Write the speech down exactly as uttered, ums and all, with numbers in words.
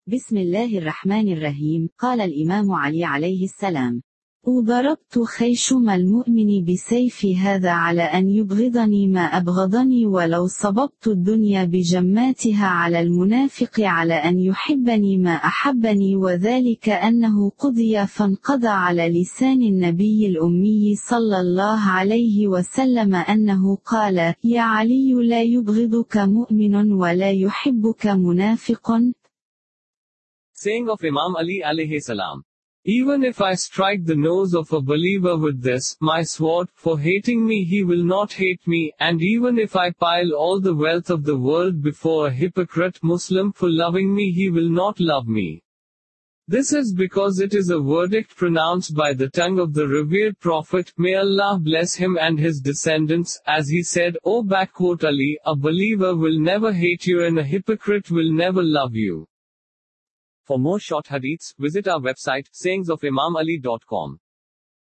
بسم الله الرحمن الرحيم. قال الإمام علي عليه السلام: وضربت خيشم المؤمن بسيف هذا على أن يبغضني ما أبغضني، ولو صببت الدنيا بجماتها على المنافق على أن يحبني ما أحبني، وذلك أنه قضي فانقضى على لسان النبي الأمي صلى الله عليه وسلم أنه قال: يا علي لا يبغضك مؤمن ولا يحبك منافق. Saying of Imam Ali alayhi salam: Even if I strike the nose of a believer with this, my sword, for hating me he will not hate me, and even if I pile all the wealth of the world before a hypocrite Muslim for loving me he will not love me. This is because it is a verdict pronounced by the tongue of the revered Prophet, may Allah bless him and his descendants, as he said, O backquote Ali, a believer will never hate you and a hypocrite will never love you. For more short hadiths, visit our website, sayings of imam ali dot com.